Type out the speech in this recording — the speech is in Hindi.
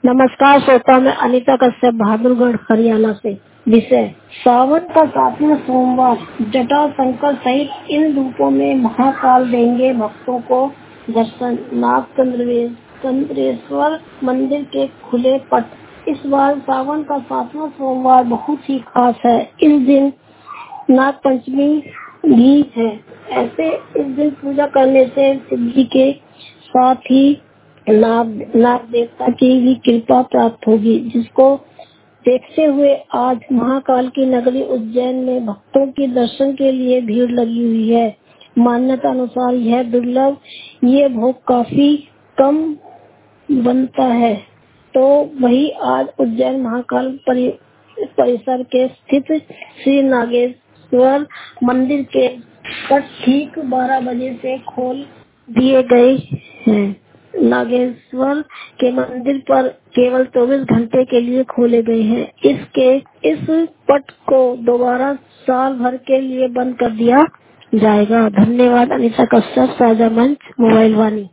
नमस्कार श्रोता, मैं अनीता कश्यप बहादुरगढ़ हरियाणा से। विषय सावन का 7वां सोमवार। जटा शंकर सहित इन रूपों में महाकाल देंगे भक्तों को दर्शन। नागचंद्रेश्वर मंदिर के खुले पट। इस बार सावन का 7वां सोमवार बहुत ही खास है। इस दिन नाग पंचमी भी है। ऐसे इस दिन पूजा करने से सिद्धि के साथ ही नाग देवता की भी कृपा प्राप्त होगी, जिसको देखते हुए आज महाकाल की नगरी उज्जैन में भक्तों की दर्शन के लिए भीड़ लगी हुई है। मान्यता अनुसार यह दुर्लभ ये भोग काफी कम बनता है। तो वही आज उज्जैन महाकाल परिसर के स्थित श्री नागेश्वर मंदिर के पट ठीक 12 बजे से खोल दिए गए हैं। नागेश्वर के मंदिर पर केवल 24 घंटे के लिए खोले गए हैं। इस पट को दोबारा साल भर के लिए बंद कर दिया जाएगा। धन्यवाद। अनीता कश्यप, साझा मंच, मोबाइल वाणी।